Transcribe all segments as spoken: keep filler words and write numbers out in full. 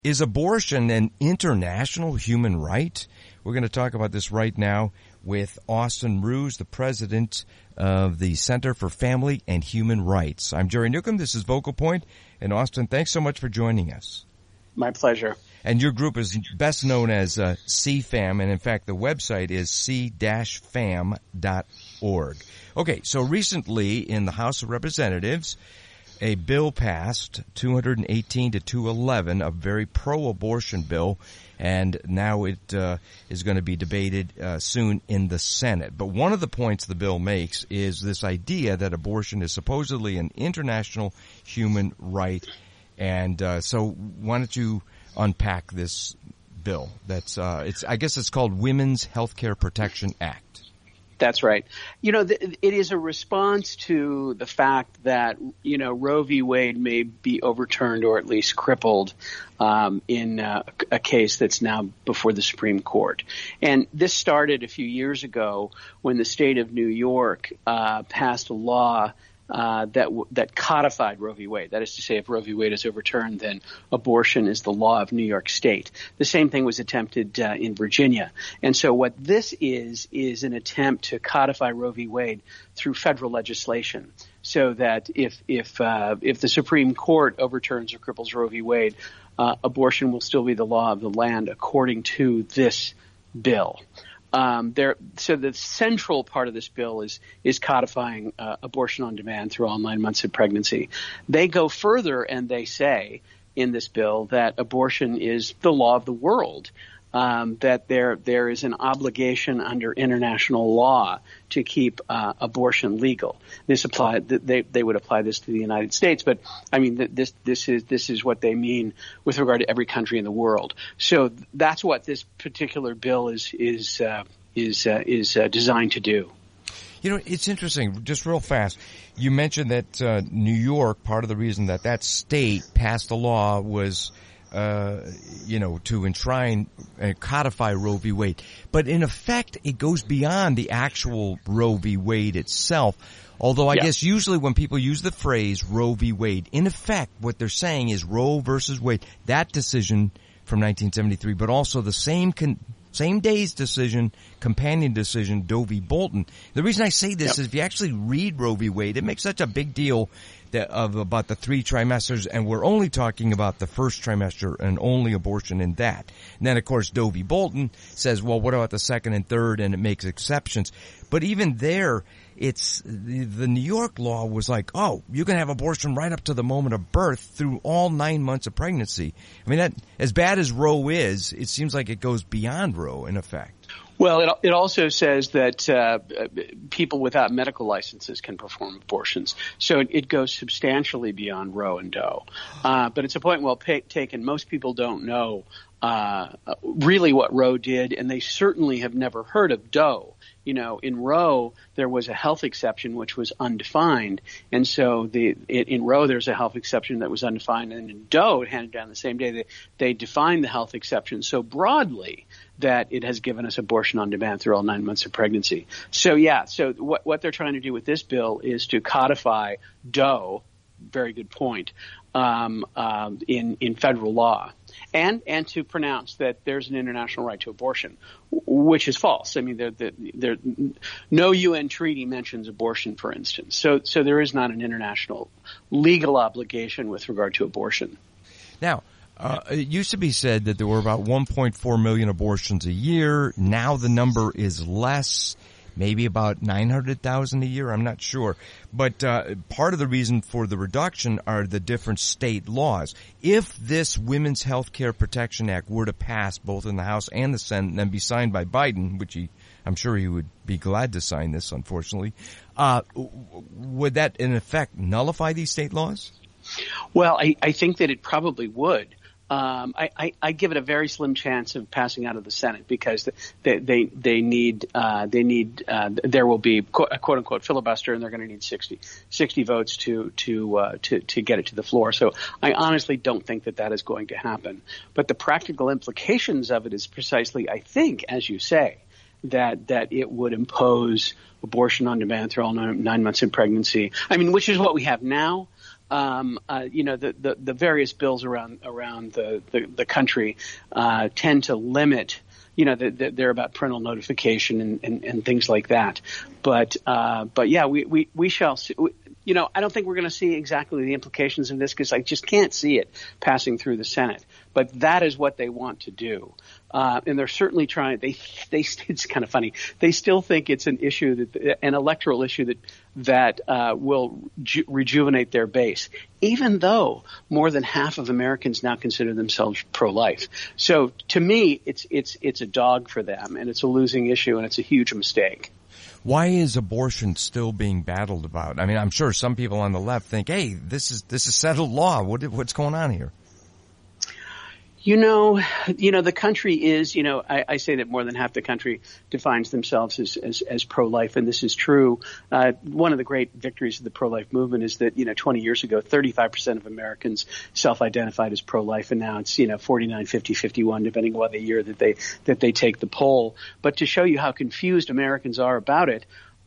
Is abortion an international human right? We're going to talk about this right now with Austin Ruse, the president of the Center for Family and Human Rights. I'm Jerry Newcomb. This is Vocal Point. And Austin, thanks so much for joining us. My pleasure. And your group is best known as uh, C FAM, and in fact the website is c fam dot org. Okay, so recently in the House of Representatives, a bill passed, two hundred eighteen to two eleven, a very pro-abortion bill, and now it uh, is going to be debated uh, soon in the Senate. But one of the points the bill makes is this idea that abortion is supposedly an international human right. And uh, so why don't you unpack this bill? That's uh, it's I guess it's called Women's Healthcare Protection Act. That's right. You know, th- it is a response to the fact that, you know, Roe v. Wade may be overturned or at least crippled um, in uh, a case that's now before the Supreme Court. And this started a few years ago when the state of New York uh, passed a law Uh, that w- that codified Roe v. Wade. That is to say, if Roe v. Wade is overturned, then abortion is the law of New York State. The same thing was attempted uh, in Virginia. And so what this is, is an attempt to codify Roe v. Wade through federal legislation so that if if uh, if the Supreme Court overturns or cripples Roe v. Wade, uh, abortion will still be the law of the land according to this bill. Um, there, so the central part of this bill is is codifying uh, abortion on demand through all nine months of pregnancy. They go further and they say in this bill that abortion is the law of the world, um, that there there is an obligation under international law to keep uh, abortion legal. This apply they they would apply this to the United States, but I mean this this is this is what they mean with regard to every country in the world. So that's what this particular bill is is uh, is uh, is uh, designed to do. You know, it's interesting. Just real fast, you mentioned that uh, New York. Part of the reason that that state passed a law was, uh, you know, to enshrine and codify Roe v. Wade. But in effect, it goes beyond the actual Roe v. Wade itself. Although I yeah. guess usually when people use the phrase Roe v. Wade, in effect, what they're saying is Roe versus Wade, that decision from nineteen seventy-three, but also the same con- same day's decision, companion decision, Doe v. Bolton. The reason I say this yep. is if you actually read Roe v. Wade, it makes such a big deal that of about the three trimesters, and we're only talking about the first trimester and only abortion in that. And then, of course, Doe v. Bolton says, well, what about the second and third, and it makes exceptions. But even there, it's the, the New York law was like, oh, you can have abortion right up to the moment of birth through all nine months of pregnancy. I mean, that, as bad as Roe is, it seems like it goes beyond Roe in effect. Well, it, it also says that uh, people without medical licenses can perform abortions. So it, it goes substantially beyond Roe and Doe. Uh, but it's a point well pa- taken. Most people don't know uh, really what Roe did, and they certainly have never heard of Doe. You know, in Roe, there was a health exception which was undefined. And so the it, in Roe, there's a health exception that was undefined. And in Doe, it handed down the same day, they, they defined the health exception so broadly that it has given us abortion on demand through all nine months of pregnancy. So, yeah, so what, what they're trying to do with this bill is to codify Doe, very good point, um, um, in, in federal law. And and to pronounce that there's an international right to abortion, which is false. I mean, there, there, there, no U N treaty mentions abortion, for instance. So so there is not an international legal obligation with regard to abortion. Now, uh, it used to be said that there were about one point four million abortions a year. Now the number is less. Maybe about nine hundred thousand a year. I'm not sure. But uh, part of the reason for the reduction are the different state laws. If this Women's Health Care Protection Act were to pass both in the House and the Senate and then be signed by Biden, which he, I'm sure he would be glad to sign this, unfortunately, uh, would that in effect nullify these state laws? Well, I, I think that it probably would. Um, I, I, I give it a very slim chance of passing out of the Senate because they they they need uh, they need uh, there will be a quote unquote filibuster and they're going to need sixty, sixty votes to to uh, to to get it to the floor. So I honestly don't think that that is going to happen. But the practical implications of it is precisely, I think, as you say, that that it would impose abortion on demand through all nine, nine months in pregnancy. I mean, which is what we have now. um, uh, you know, the, the, the various bills around around the the, the country uh, tend to limit. You know, they're about parental notification and, and, and things like that. But uh, but yeah, we, we, we shall see. You know, I don't think we're going to see exactly the implications of this because I just can't see it passing through the Senate. But that is what they want to do. Uh, and they're certainly trying, they, they, it's kind of funny. They still think it's an issue that, an electoral issue that, that, uh, will ju- rejuvenate their base, even though more than half of Americans now consider themselves pro-life. So to me, it's, it's, it's a dog for them and it's a losing issue and it's a huge mistake. Why is abortion still being battled about? I mean, I'm sure some people on the left think, hey, this is, this is settled law. What, what's going on here? You know, you know, the country is, you know, I, I say that more than half the country defines themselves as, as, as pro-life, and this is true. Uh, one of the great victories of the pro-life movement is that, you know, twenty years ago, thirty-five percent of Americans self-identified as pro-life, and now it's, you know, forty-nine, fifty, fifty-one, depending on the year that they, that they take the poll. But to show you how confused Americans are about it,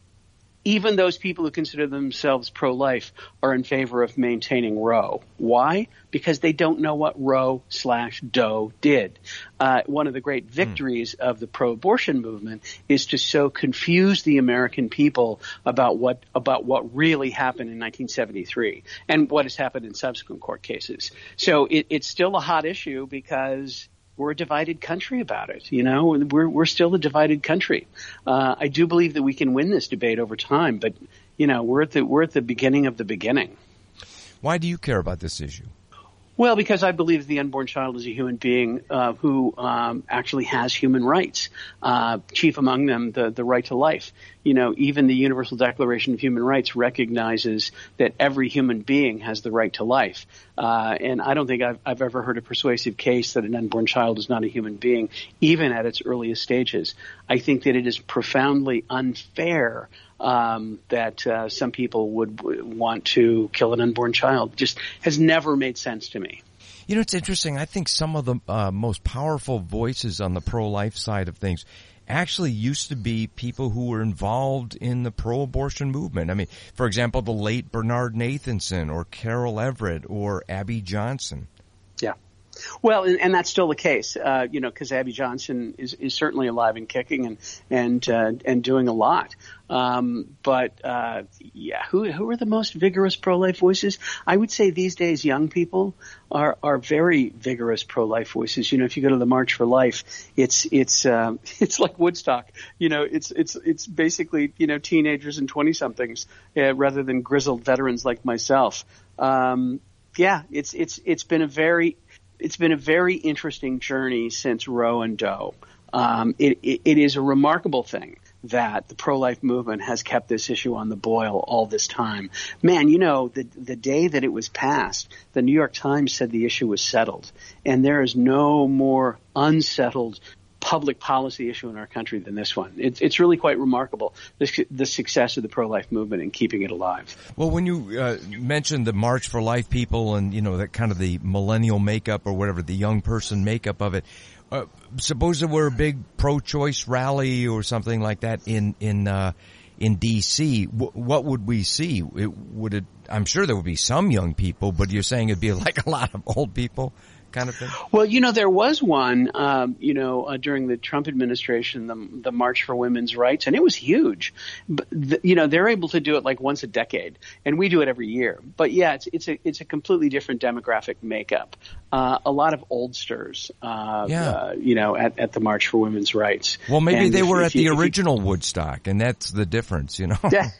even those people who consider themselves pro-life are in favor of maintaining Roe. Why? Because they don't know what Roe slash Doe did. Uh, one of the great victories mm. of the pro-abortion movement is to so confuse the American people about what about what really happened in nineteen seventy-three and what has happened in subsequent court cases. So it, it's still a hot issue because we're a divided country about it. You know, we're we're still a divided country. Uh, I do believe that we can win this debate over time, but you know, we're at the we're at the beginning of the beginning. Why do you care about this issue? Well, because I believe the unborn child is a human being uh, who um, actually has human rights, uh, chief among them the, the right to life. You know, even the Universal Declaration of Human Rights recognizes that every human being has the right to life. Uh, and I don't think I've, I've ever heard a persuasive case that an unborn child is not a human being, even at its earliest stages. I think that it is profoundly unfair Um, that uh, some people would w- want to kill an unborn child. Just has never made sense to me. You know, it's interesting. I think some of the uh, most powerful voices on the pro-life side of things actually used to be people who were involved in the pro-abortion movement. I mean, for example, the late Bernard Nathanson or Carol Everett or Abby Johnson. Yeah. Well, and, and that's still the case, uh, you know, because Abby Johnson is, is certainly alive and kicking and and uh, and doing a lot. Um, but uh, yeah, who who are the most vigorous pro-life voices? I would say these days, young people are are very vigorous pro-life voices. You know, if you go to the March for Life, it's it's um, it's like Woodstock. You know, it's it's it's basically you know teenagers and twenty-somethings uh, rather than grizzled veterans like myself. Um, yeah, it's it's it's been a very It's been a very interesting journey since Roe and Doe. Um, it, it, it is a remarkable thing that the pro-life movement has kept this issue on the boil all this time. Man, you know, the, the day that it was passed, the New York Times said the issue was settled. And there is no more unsettled public policy issue in our country than this one. It's, it's really quite remarkable, the, the success of the pro-life movement in keeping it alive. Well, when you uh, mentioned the March for Life people and, you know, that kind of the millennial makeup or whatever, the young person makeup of it, uh, suppose there were a big pro-choice rally or something like that in, in, uh, in D C, w- what would we see? It, would it, I'm sure there would be some young people, but you're saying it'd be like a lot of old people? Kind of thing? Well, you know, there was one, um, you know, uh, during the Trump administration, the, the March for Women's Rights, and it was huge. But the, you know, they're able to do it like once a decade, and we do it every year. But yeah, it's it's a it's a completely different demographic makeup. Uh, a lot of oldsters, uh, yeah. uh, you know, at, at the March for Women's Rights. Well, maybe and they if, were if at you, the original you, Woodstock, and that's the difference, you know.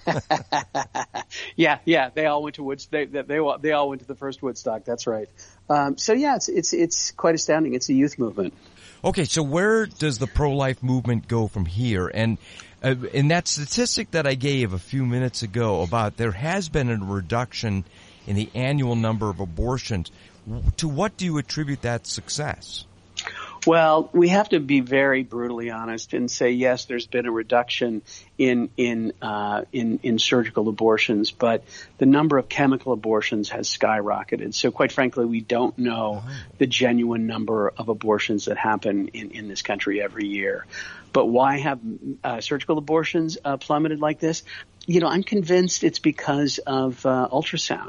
yeah, yeah, they all went to Woodstock. They, they, they, all, they all went to the first Woodstock. That's right. Um, so yeah, it's it's it's quite astounding. It's a youth movement. Okay, so where does the pro-life movement go from here? And uh, in that statistic that I gave a few minutes ago about there has been a reduction in the annual number of abortions, to what do you attribute that success? Well, we have to be very brutally honest and say, yes, there's been a reduction in in uh, in, in surgical abortions, but the number of chemical abortions has skyrocketed. So quite frankly, we don't know oh. the genuine number of abortions that happen in, in this country every year. But why have uh, surgical abortions uh, plummeted like this? You know, I'm convinced it's because of uh, ultrasound.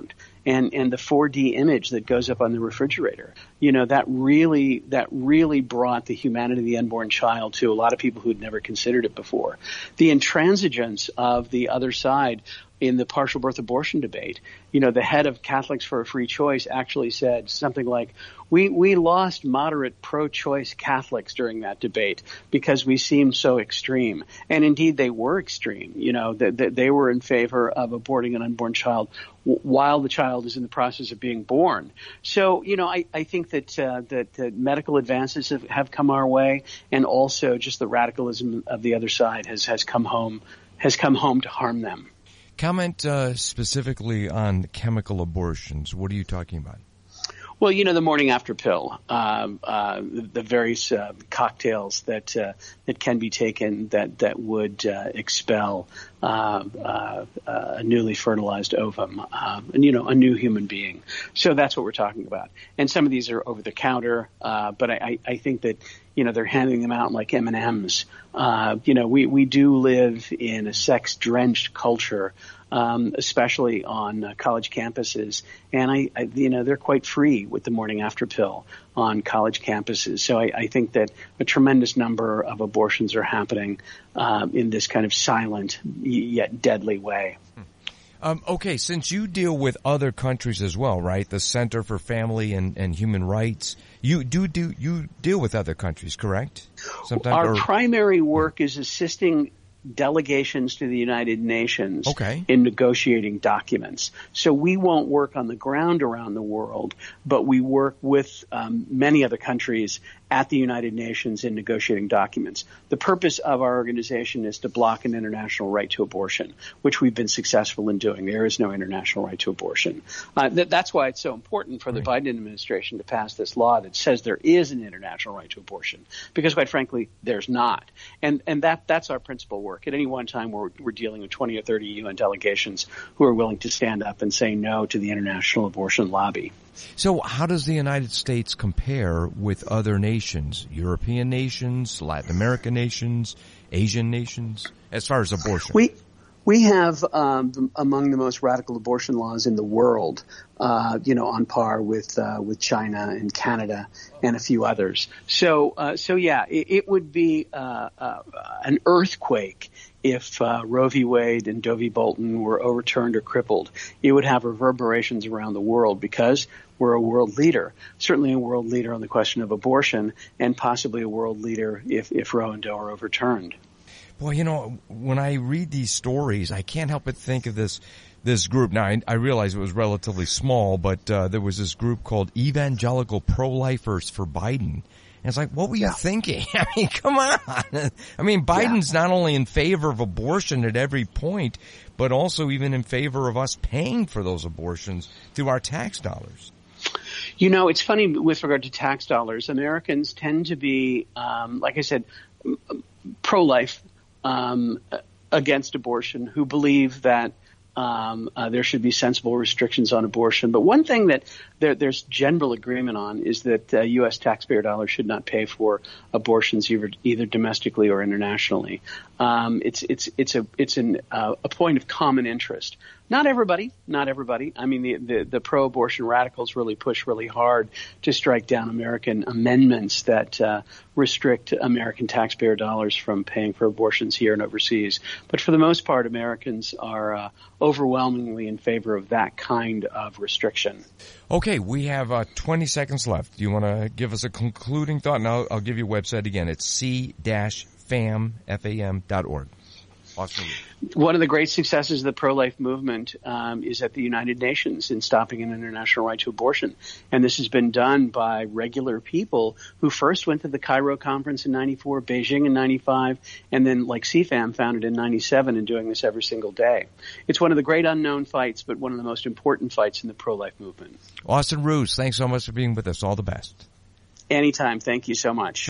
and, and the four D image that goes up on the refrigerator. You know, that really, that really brought the humanity of the unborn child to a lot of people who'd never considered it before. The intransigence of the other side in the partial birth abortion debate, you know, the head of Catholics for a Free Choice actually said something like, we, we lost moderate pro-choice Catholics during that debate because we seemed so extreme. And indeed, they were extreme. You know, that they, they were in favor of aborting an unborn child w- while the child is in the process of being born. So, you know, I, I think that, uh, that, that medical advances have, have come our way, and also just the radicalism of the other side has, has come home, has come home to harm them. Comment uh, specifically on chemical abortions. What are you talking about? Well, you know, the morning after pill, uh, uh, the, the various uh, cocktails that uh, that can be taken that that would uh, expel uh, uh, a newly fertilized ovum, uh, and you know, a new human being. So that's what we're talking about. And some of these are over the counter, uh, but I, I think that, you know, they're handing them out like M and M's. Uh, you know, we, we do live in a sex-drenched culture, um, especially on uh, college campuses. And, I, I, you know, they're quite free with the morning after pill on college campuses. So I, I think that a tremendous number of abortions are happening uh, in this kind of silent yet deadly way. Um, okay, since you deal with other countries as well, right? The Center for Family and, and Human Rights, you do do you deal with other countries, correct? Sometimes, Our or, primary work is assisting delegations to the United Nations okay. in negotiating documents. So we won't work on the ground around the world, but we work with um, many other countries at the United Nations in negotiating documents. The purpose of our organization is to block an international right to abortion, which we've been successful in doing. There is no international right to abortion. Uh, th- that's why it's so important for the right. Biden administration to pass this law that says there is an international right to abortion, because quite frankly, there's not. And and that that's our principal work. At any one time, we're, we're dealing with twenty or thirty U N delegations who are willing to stand up and say no to the international abortion lobby. So how does the United States compare with other nations, European nations, Latin American nations, Asian nations, as far as abortion? We we have um, among the most radical abortion laws in the world, uh, you know, on par with uh, with China and Canada and a few others. So, uh, so yeah, it, it would be uh, uh, an earthquake if uh, Roe v. Wade and Doe v. Bolton were overturned or crippled. It would have reverberations around the world because we're a world leader, certainly a world leader on the question of abortion, and possibly a world leader if, if Roe and Doe are overturned. Boy, you know, when I read these stories, I can't help but think of this this group. Now, I, I realize it was relatively small, but uh, there was this group called Evangelical Pro-Lifers for Biden. And it's like, what were you yeah. thinking? I mean, come on. I mean, Biden's yeah. not only in favor of abortion at every point, but also even in favor of us paying for those abortions through our tax dollars. You know, it's funny with regard to tax dollars. Americans tend to be, um, like I said, pro-life, um, against abortion, who believe that Um, uh, there should be sensible restrictions on abortion. But one thing that there, there's general agreement on is that uh, U S taxpayer dollars should not pay for abortions either, either domestically or internationally. Um, it's it's it's a it's an, uh, a point of common interest. Not everybody, not everybody. I mean, the, the, the pro-abortion radicals really push really hard to strike down American amendments that uh, restrict American taxpayer dollars from paying for abortions here and overseas. But for the most part, Americans are uh, overwhelmingly in favor of that kind of restriction. Okay, we have uh, twenty seconds left. Do you want to give us a concluding thought? And I'll, I'll give you a website again. It's c dash fam dot org. Awesome. One of the great successes of the pro-life movement um, is at the United Nations in stopping an international right to abortion. And this has been done by regular people who first went to the Cairo conference in ninety-four, Beijing in ninety-five, and then, like C FAM, founded in ninety-seven and doing this every single day. It's one of the great unknown fights, but one of the most important fights in the pro-life movement. Austin Ruse, thanks so much for being with us. All the best. Anytime. Thank you so much.